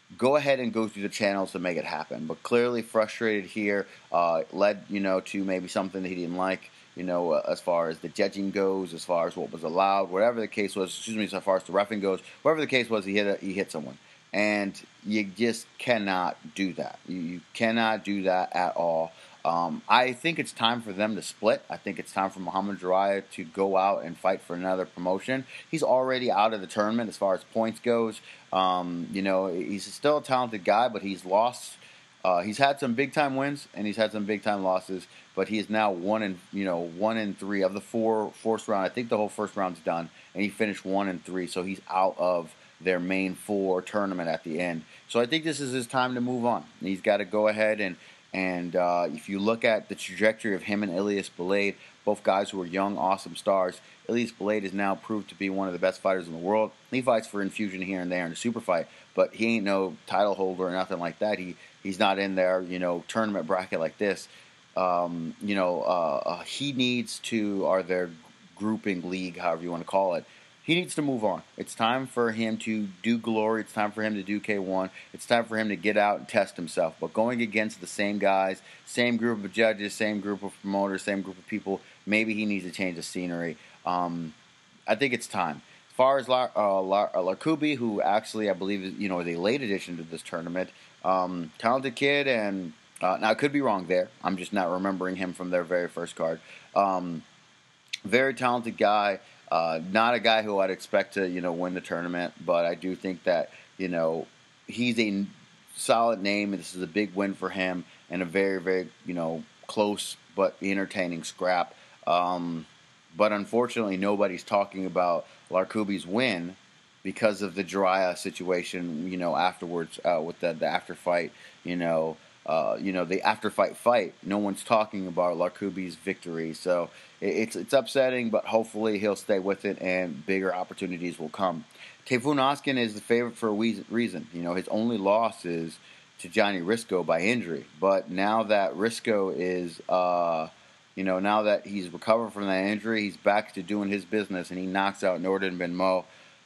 go ahead and go through the channels to make it happen. But clearly frustrated here, uh, led, you know, to maybe something that he didn't like, you know, uh, as far as the judging goes, as far as what was allowed, whatever the case was, excuse me, so far as the reffing goes, whatever the case was, he hit a, he hit someone. And you just cannot do that. You, you cannot do that at all. Um, I think it's time for them to split. I think it's time for Muhammad Jiraiya to go out and fight for another promotion. He's already out of the tournament as far as points goes. Um, you know, he's still a talented guy, but he's lost. Uh, he's had some big time wins and he's had some big time losses. But he is now one in you know one in three of the four first round. I think the whole first round's done, and he finished one in three. So he's out of their main four tournament at the end. So I think this is his time to move on. He's got to go ahead and. And uh, if you look at the trajectory of him and Ilias Blade, both guys who are young, awesome stars, Ilias Blade is now proved to be one of the best fighters in the world. He fights for Infusion here and there in a super fight, but he ain't no title holder or nothing like that. He he's not in there, you know, tournament bracket like this. Um, you know, uh, uh, he needs to, or their grouping league, however you want to call it. He needs to move on. It's time for him to do Glory. It's time for him to do K one. It's time for him to get out and test himself. But going against the same guys, same group of judges, same group of promoters, same group of people, maybe he needs to change the scenery. Um, I think it's time. As far as Lar- uh, Lar- uh, Larkubi, who actually I believe is, you know, is a late addition to this tournament, um, talented kid, and uh, now I could be wrong there. I'm just not remembering him from their very first card. Um, very talented guy. Uh, not a guy who I'd expect to, you know, win the tournament, but I do think that, you know, he's a solid name, and this is a big win for him, and a very, very, you know, close but entertaining scrap. Um, but unfortunately, nobody's talking about Larkubi's win because of the Jiraiya situation, you know, afterwards uh, with the, the after fight, you know, uh, you know, the after fight fight. No one's talking about Larkubi's victory, so it, it's it's upsetting. But hopefully he'll stay with it, and bigger opportunities will come. Tayfun Oskin is the favorite for a reason. You know, his only loss is to Johnny Risco by injury, but now that Risco is, uh, you know, now that he's recovered from that injury, he's back to doing his business, and he knocks out Nordin Ben Mo.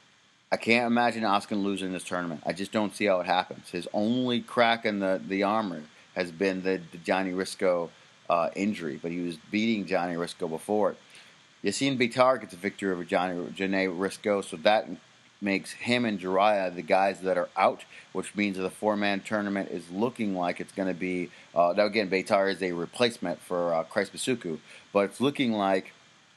I can't imagine Oskin losing this tournament. I just don't see how it happens. His only crack in the, the armor has been the, the Johnny Risco uh, injury, but he was beating Johnny Risco before it. Yassine Beitar gets a victory over Johnny Johnny Risco, so that makes him and Jiraiya the guys that are out, which means that the four-man tournament is looking like it's going to be... Uh, now, again, Beitar is a replacement for uh, Christ Basuku, but it's looking like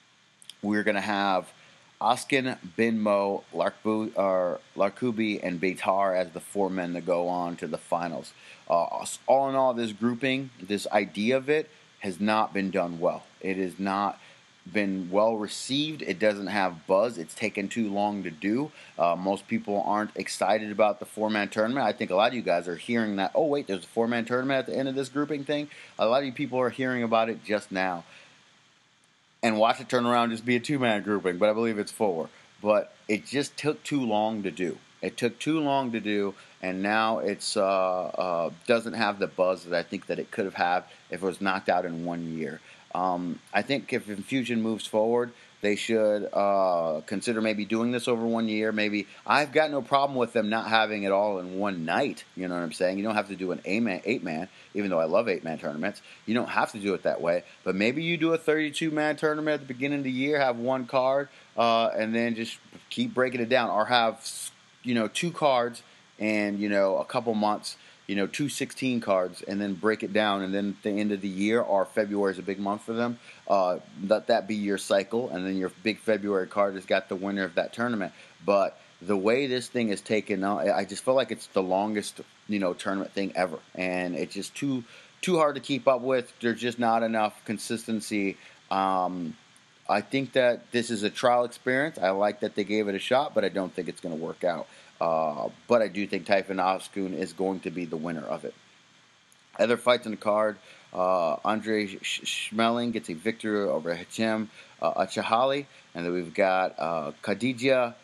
we're going to have Oskin, Ben Mo, Larkbu, uh, Larkubi, and Beitar as the four men that go on to the finals. Uh, all in all, this grouping, this idea of it, has not been done well. It has not been well received. It doesn't have buzz. It's taken too long to do. Uh, most people aren't excited about the four-man tournament. I think a lot of you guys are hearing that, oh, wait, there's a four-man tournament at the end of this grouping thing. A lot of you people are hearing about it just now. And watch it turn around and just be a two-man grouping, but I believe it's four. But it just took too long to do. It took too long to do, and now it's uh, uh, doesn't have the buzz that I think that it could have had if it was knocked out in one year. Um, I think if Infusion moves forward, they should uh, consider maybe doing this over one year. Maybe I've got no problem with them not having it all in one night. You know what I'm saying? You don't have to do an eight-man, eight-man, even though I love eight-man tournaments. You don't have to do it that way. But maybe you do a thirty-two man tournament at the beginning of the year, have one card, uh, and then just keep breaking it down. Or have, you know, two cards and, you know, a couple months, you know, two sixteen cards, and then break it down, and then at the end of the year, or February is a big month for them, uh, let that be your cycle, and then your big February card has got the winner of that tournament. But the way this thing is taken, I just feel like it's the longest, you know, tournament thing ever, and it's just too too hard to keep up with. There's just not enough consistency. Um, I think that this is a trial experience. I like that they gave it a shot, but I don't think it's going to work out. Uh, but I do think Tayfun Oskin is going to be the winner of it. Other fights on the card, uh, Andre Schmeling gets a victory over Hachem uh, Achahali. And then we've got uh, Khadija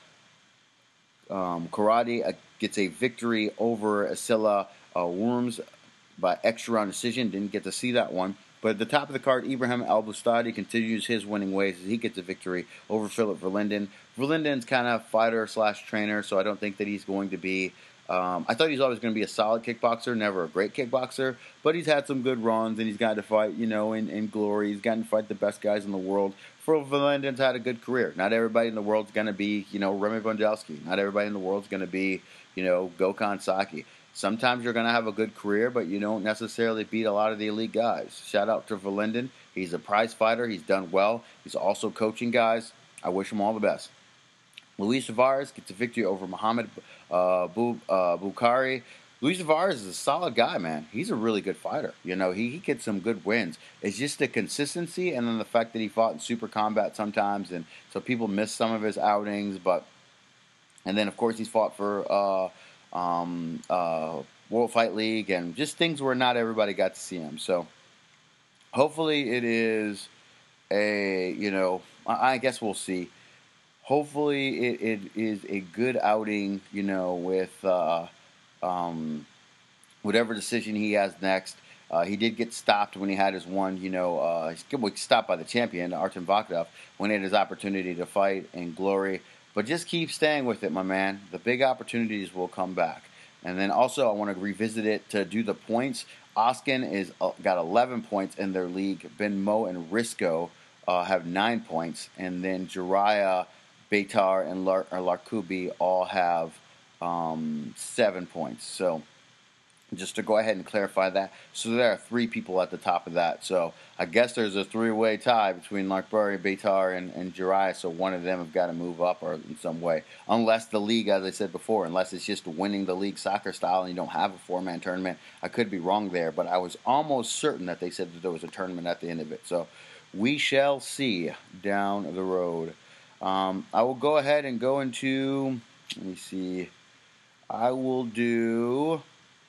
um, Karate uh, gets a victory over Asila uh, Worms by extra round decision. Didn't get to see that one. But at the top of the card, Ibrahim Al-Bustadi continues his winning ways as he gets a victory over Philip Verlinden. Verlinden's kind of fighter slash trainer, so I don't think that he's going to be Um, I thought he was always going to be a solid kickboxer, never a great kickboxer, but he's had some good runs, and he's gotten to fight, you know, in, in glory. He's gotten to fight the best guys in the world. Frodo Valentin's had a good career. Not everybody in the world's going to be, you know, Remy Bondelski. Not everybody in the world's going to be, you know, Gokhan Saki. Sometimes you're going to have a good career, but you don't necessarily beat a lot of the elite guys. Shout out to Valentin. He's a prize fighter. He's done well. He's also coaching guys. I wish him all the best. Luis Tavares gets a victory over Muhammad uh, Bu- uh, Bukhari. Luis Tavares is a solid guy, man. He's a really good fighter. You know, he, he gets some good wins. It's just the consistency and then the fact that he fought in super combat sometimes, and so people miss some of his outings. But and then of course he's fought for uh, um, uh, World Fight League and just things where not everybody got to see him. So hopefully it is a you know I, I guess we'll see. Hopefully it, it is a good outing, you know, with uh, um, whatever decision he has next. Uh, he did get stopped when he had his one, you know, uh, he was stopped by the champion, Artem Vakhdov, when he had his opportunity to fight in glory. But just keep staying with it, my man. The big opportunities will come back. And then also I want to revisit it to do the points. Oskin is uh, got eleven points in their league. Ben Mo and Risco uh, have nine points. And then Jiraiya, Beitar, and Lar- Larkubi all have um, seven points. So just to go ahead and clarify that. So there are three people at the top of that. So I guess there's a three-way tie between Larkbury, Beitar, and, and Jiraiya. So one of them have got to move up or in some way. Unless the league, as I said before, unless it's just winning the league soccer style and you don't have a four-man tournament. I could be wrong there, but I was almost certain that they said that there was a tournament at the end of it. So we shall see down the road. Um, I will go ahead and go into, let me see, I will do,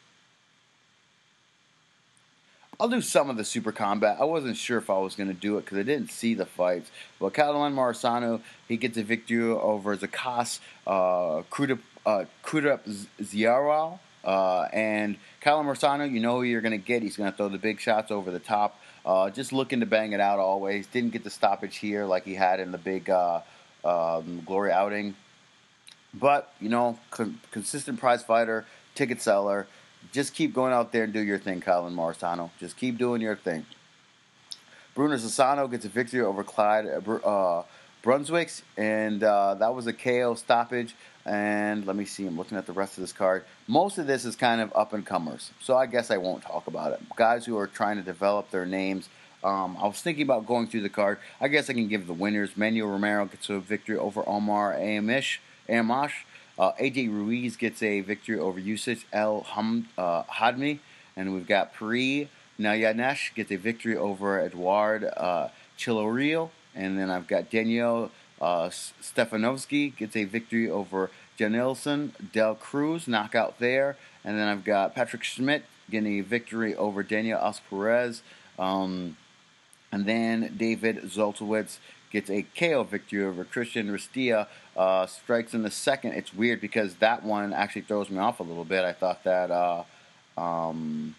I'll do some of the super combat. I wasn't sure if I was going to do it because I didn't see the fights. But Catalan Marisano, he gets a victory over Zakas uh, Krudup uh, Ziaral. Uh, and Catalan Marisano, you know who you're going to get. He's going to throw the big shots over the top. Uh, just looking to bang it out always. Didn't get the stoppage here like he had in the big uh, um, glory outing. But, you know, con- consistent prize fighter, ticket seller. Just keep going out there and do your thing, Colin Marisano. Just keep doing your thing. Bruno Sassano gets a victory over Clyde uh, Brunswick, and uh, that was a K O stoppage. And let me see, I'm looking at the rest of this card. Most of this is kind of up-and-comers, so I guess I won't talk about it. Guys who are trying to develop their names. Um, I was thinking about going through the card. I guess I can give the winners. Manuel Romero gets a victory over Omar Amish. Amash. Uh, A J Ruiz gets a victory over Yusuf El Ham, uh, Hadmi. And we've got Pri Nayanesh gets a victory over Eduard uh, Chilorio. And then I've got Daniel uh, Stefanovsky gets a victory over Janilson Del Cruz, knockout there. And then I've got Patrick Schmidt getting a victory over Daniel Asperez. Um, and then David Zoltowicz gets a K O victory over Christian Ristia. Uh, strikes in the second. It's weird because that one actually throws me off a little bit. I thought that uh, um,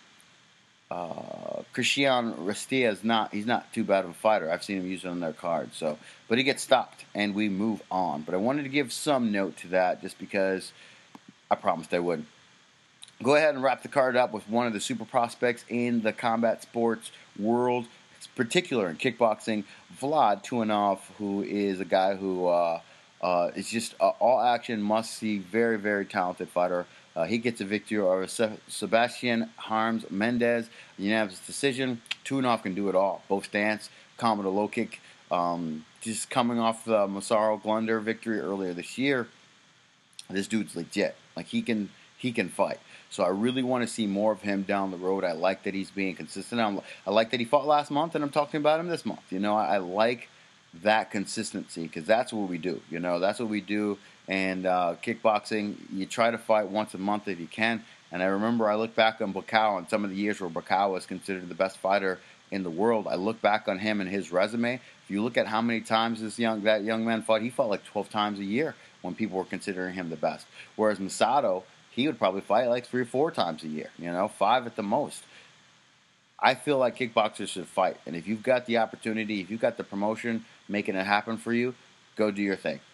uh, Christian Ristia is not, he's not too bad of a fighter. I've seen him use it on their cards. So, but he gets stopped and we move on. But I wanted to give some note to that just because I promised I would. Go ahead and wrap the card up with one of the super prospects in the combat sports world, particular in kickboxing, Vlad Tuanov, who is a guy who uh, uh, is just uh, all action, must see, very, very talented fighter. Uh, he gets a victory over Se- Sebastian Harms Mendez, unanimous decision. Tuanov can do it all, both stance, combo to low kick. Um, just coming off the Massaro Glunder victory earlier this year, this dude's legit. Like he can, he can fight. So I really want to see more of him down the road. I like that he's being consistent. I'm, I like that he fought last month, and I'm talking about him this month. You know, I, I like that consistency because that's what we do. You know, that's what we do. And uh, kickboxing, you try to fight once a month if you can. And I remember I look back on Bukaw and some of the years where Bukaw was considered the best fighter in the world. I look back on him and his resume. If you look at how many times this young that young man fought, he fought like twelve times a year when people were considering him the best. Whereas Masato, he would probably fight like three or four times a year, you know, five at the most. I feel like kickboxers should fight. And if you've got the opportunity, if you've got the promotion making it happen for you, go do your thing.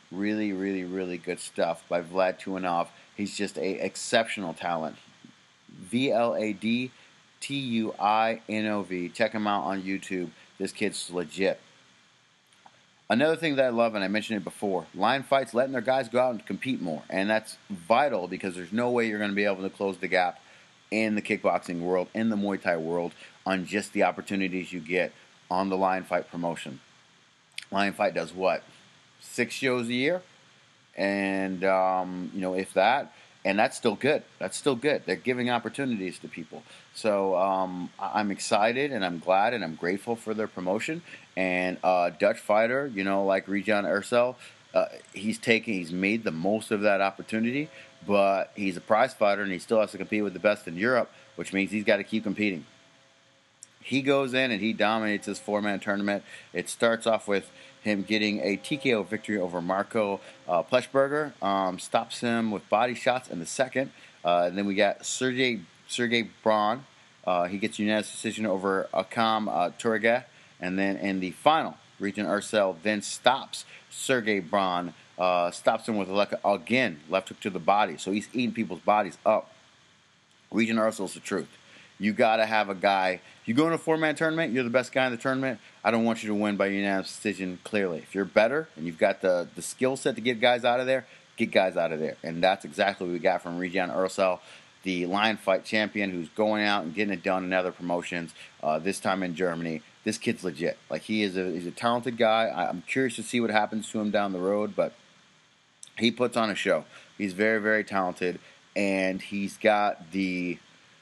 Really, really, really good stuff by Vlad Tuinov. He's just a exceptional talent. V L A D T U I N O V. Check him out on YouTube. This kid's legit. Another thing that I love, and I mentioned it before, line fights, letting their guys go out and compete more. And that's vital because there's no way you're going to be able to close the gap in the kickboxing world, in the Muay Thai world, on just the opportunities you get on the Lion Fight promotion. Lion Fight does what? Six shows a year? And, um, you know, if that, and that's still good. That's still good. They're giving opportunities to people. So um, I'm excited and I'm glad and I'm grateful for their promotion. And uh, Dutch fighter, you know, like Rijan Ursel, uh, he's taking, he's made the most of that opportunity. But he's a prize fighter and he still has to compete with the best in Europe, which means he's got to keep competing. He goes in and he dominates this four-man tournament. It starts off with him getting a T K O victory over Marco uh, Pleshberger. Um, stops him with body shots in the second. Uh, and then we got Sergey Sergey Braun. Uh, he gets unanimous decision over Akam uh, Turga. And then in the final, Rijan Ursel then stops Sergey Braun. Uh, stops him with a left, again, left hook to the body. So he's eating people's bodies up. Rijan Ursel's the truth. You got to have a guy. If you go in a four-man tournament, you're the best guy in the tournament. I don't want you to win by unanimous decision clearly. If you're better and you've got the, the skill set to get guys out of there, get guys out of there. And that's exactly what we got from Rijan Ursel, the Lion Fight champion who's going out and getting it done in other promotions, uh, this time in Germany. This kid's legit. Like, he is a, he's a talented guy. I, I'm curious to see what happens to him down the road, but he puts on a show. He's very, very talented, and he's got the...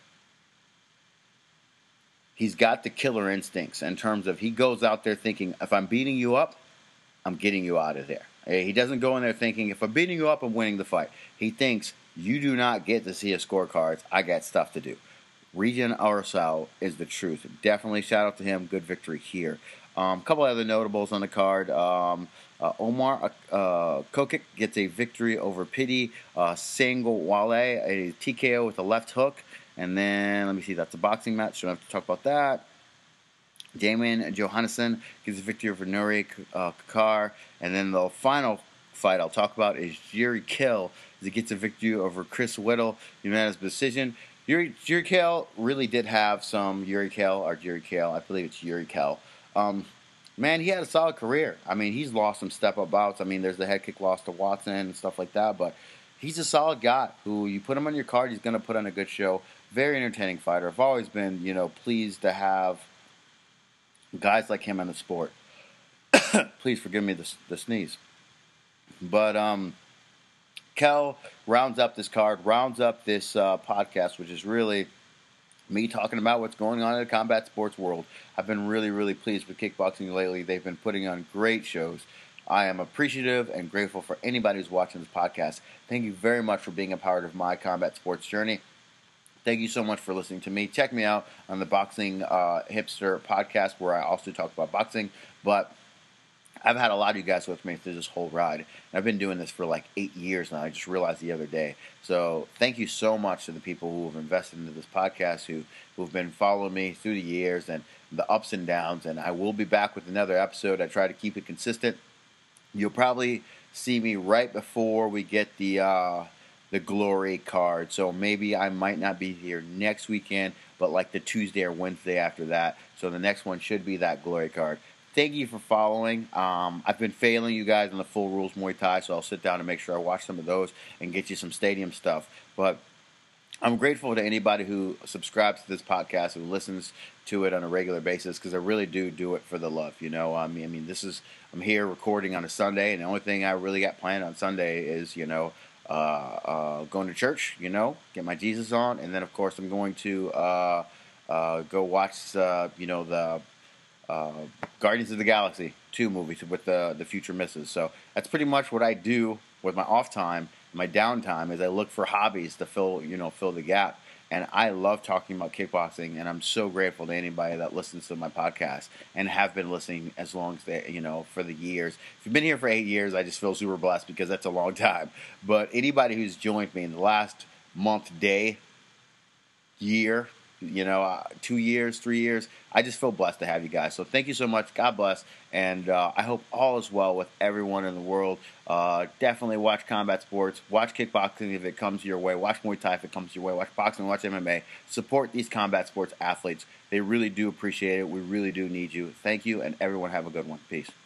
He's got the killer instincts in terms of he goes out there thinking, if I'm beating you up, I'm getting you out of there. He doesn't go in there thinking, if I'm beating you up, I'm winning the fight. He thinks, you do not get to see a scorecards. I got stuff to do. Rijan Ursel is the truth. Definitely shout out to him. Good victory here. A um, couple other notables on the card. Um, uh, Omar uh, Kokik gets a victory over Pidi uh, Sangwale, a T K O with a left hook. And then, let me see, that's a boxing match, so I don't have to talk about that. Damon Johannesson gets a victory over Nuri uh, Kakar. And then the final fight I'll talk about is Yuri Kill, as he gets a victory over Chris Whittle, unanimous decision. Yuri, Yuri Kill really did have some, Yuri Kill, or Yuri Kill, I believe it's Yuri Kill. Um, man, he had a solid career. I mean, he's lost some step-up bouts. I mean, there's the head kick loss to Watson and stuff like that, but he's a solid guy who you put him on your card, he's going to put on a good show. Very entertaining fighter. I've always been, you know, pleased to have guys like him in the sport. Please forgive me the, the sneeze. But um, Kel rounds up this card, rounds up this uh, podcast, which is really me talking about what's going on in the combat sports world. I've been really, really pleased with kickboxing lately. They've been putting on great shows. I am appreciative and grateful for anybody who's watching this podcast. Thank you very much for being a part of my combat sports journey. Thank you so much for listening to me. Check me out on the Boxing uh, Hipster podcast, where I also talk about boxing. But I've had a lot of you guys with me through this whole ride. And I've been doing this for like eight years now. I just realized the other day. So thank you so much to the people who have invested into this podcast, who who've been following me through the years and the ups and downs. And I will be back with another episode. I try to keep it consistent. You'll probably see me right before we get the uh, the Glory card. So maybe I might not be here next weekend, but like the Tuesday or Wednesday after that. So the next one should be that Glory card. Thank you for following. Um, I've been failing you guys on the Full Rules Muay Thai, so I'll sit down and make sure I watch some of those and get you some stadium stuff. But I'm grateful to anybody who subscribes to this podcast, who listens to it on a regular basis, because I really do do it for the love. You know, I mean, I mean, this is I'm here recording on a Sunday, and the only thing I really got planned on Sunday is, you know, uh, uh, going to church. You know, get my Jesus on, and then of course I'm going to uh, uh, go watch, uh, you know, the uh, Guardians of the Galaxy two movie with the the future misses. So that's pretty much what I do with my off time. My downtime is I look for hobbies to fill, you know, fill the gap. And I love talking about kickboxing, and I'm so grateful to anybody that listens to my podcast and have been listening as long as they, you know, for the years. If you've been here for eight years, I just feel super blessed because that's a long time. But anybody who's joined me in the last month, day, year, you know, uh, two years, three years. I just feel blessed to have you guys. So thank you so much. God bless. And uh, I hope all is well with everyone in the world. Uh, definitely watch combat sports. Watch kickboxing if it comes your way. Watch Muay Thai if it comes your way. Watch boxing. Watch M M A. Support these combat sports athletes. They really do appreciate it. We really do need you. Thank you, and everyone have a good one. Peace.